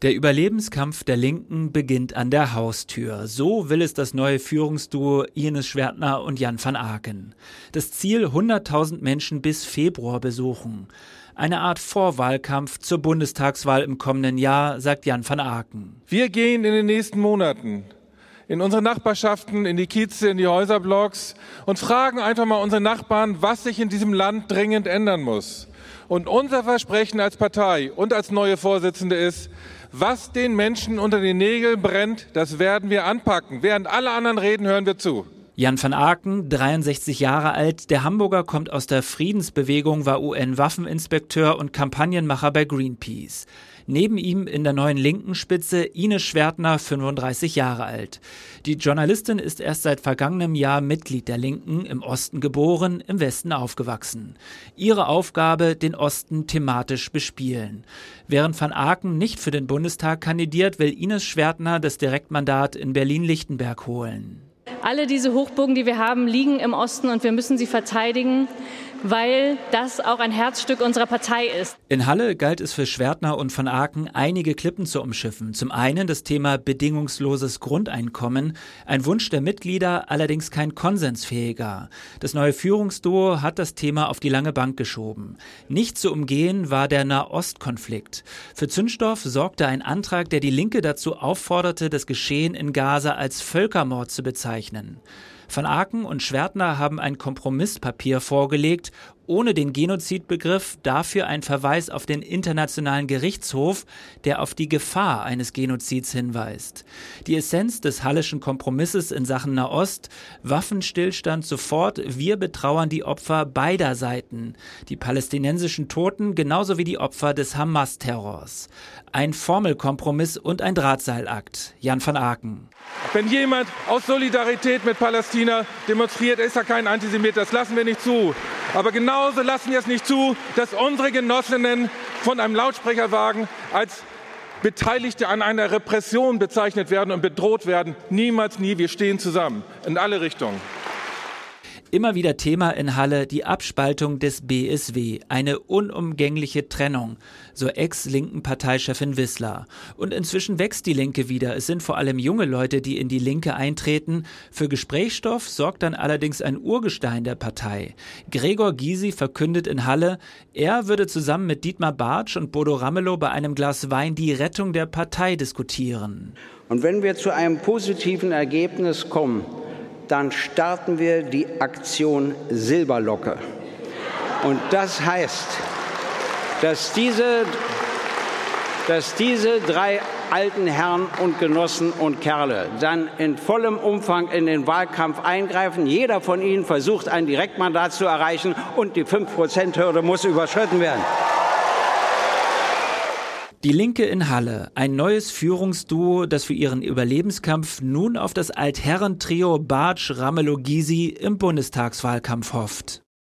Der Überlebenskampf der Linken beginnt an der Haustür. So will es das neue Führungsduo Iris Schwertner und Jan van Aken. Das Ziel: 100.000 Menschen bis Februar besuchen. Eine Art Vorwahlkampf zur Bundestagswahl im kommenden Jahr, sagt Jan van Aken. Wir gehen in den nächsten Monaten in unsere Nachbarschaften, in die Kieze, in die Häuserblocks und fragen einfach mal unsere Nachbarn, was sich in diesem Land dringend ändern muss. Und unser Versprechen als Partei und als neue Vorsitzende ist: Was den Menschen unter den Nägeln brennt, das werden wir anpacken. Während alle anderen reden, hören wir zu. Jan van Aken, 63 Jahre alt, der Hamburger, kommt aus der Friedensbewegung, war UN-Waffeninspekteur und Kampagnenmacher bei Greenpeace. Neben ihm in der neuen linken Spitze Iris Schwertner, 35 Jahre alt. Die Journalistin ist erst seit vergangenem Jahr Mitglied der Linken, im Osten geboren, im Westen aufgewachsen. Ihre Aufgabe: den Osten thematisch bespielen. Während van Aken nicht für den Bundestag kandidiert, will Iris Schwertner das Direktmandat in Berlin-Lichtenberg holen. Alle diese Hochburgen, die wir haben, liegen im Osten und wir müssen sie verteidigen, weil das auch ein Herzstück unserer Partei ist. In Halle galt es für Schwertner und van Aken, einige Klippen zu umschiffen. Zum einen das Thema bedingungsloses Grundeinkommen, ein Wunsch der Mitglieder, allerdings kein konsensfähiger. Das neue Führungsduo hat das Thema auf die lange Bank geschoben. Nicht zu umgehen war der Nahostkonflikt. Für Zündstoff sorgte ein Antrag, der die Linke dazu aufforderte, das Geschehen in Gaza als Völkermord zu bezeichnen. Van Aken und Schwertner haben ein Kompromisspapier vorgelegt, ohne den Genozidbegriff, dafür ein Verweis auf den Internationalen Gerichtshof, der auf die Gefahr eines Genozids hinweist. Die Essenz des Halleschen Kompromisses in Sachen Nahost: Waffenstillstand sofort, wir betrauern die Opfer beider Seiten, die palästinensischen Toten genauso wie die Opfer des Hamas-Terrors. Ein Formelkompromiss und ein Drahtseilakt. Jan van Aken. Wenn jemand aus Solidarität mit Palästina demonstriert, ist er kein Antisemit, das lassen wir nicht zu. Aber genauso lassen wir es nicht zu, dass unsere Genossinnen von einem Lautsprecherwagen als Beteiligte an einer Repression bezeichnet werden und bedroht werden. Niemals, nie, wir stehen zusammen, in alle Richtungen. Immer wieder Thema in Halle die Abspaltung des BSW, eine unumgängliche Trennung, so ex-linken Parteichefin Wissler. Und inzwischen wächst die Linke wieder. Es sind vor allem junge Leute, die in die Linke eintreten. Für Gesprächsstoff sorgt dann allerdings ein Urgestein der Partei. Gregor Gysi verkündet in Halle, er würde zusammen mit Dietmar Bartsch und Bodo Ramelow bei einem Glas Wein die Rettung der Partei diskutieren. Und wenn wir zu einem positiven Ergebnis kommen, dann starten wir die Aktion Silberlocke. Und das heißt, dass diese drei alten Herren und Genossen und Kerle dann in vollem Umfang in den Wahlkampf eingreifen. Jeder von ihnen versucht, ein Direktmandat zu erreichen und die 5%-Hürde muss überschritten werden. Die Linke in Halle, ein neues Führungsduo, das für ihren Überlebenskampf nun auf das Altherrentrio Bartsch, Ramelow, Gysi im Bundestagswahlkampf hofft.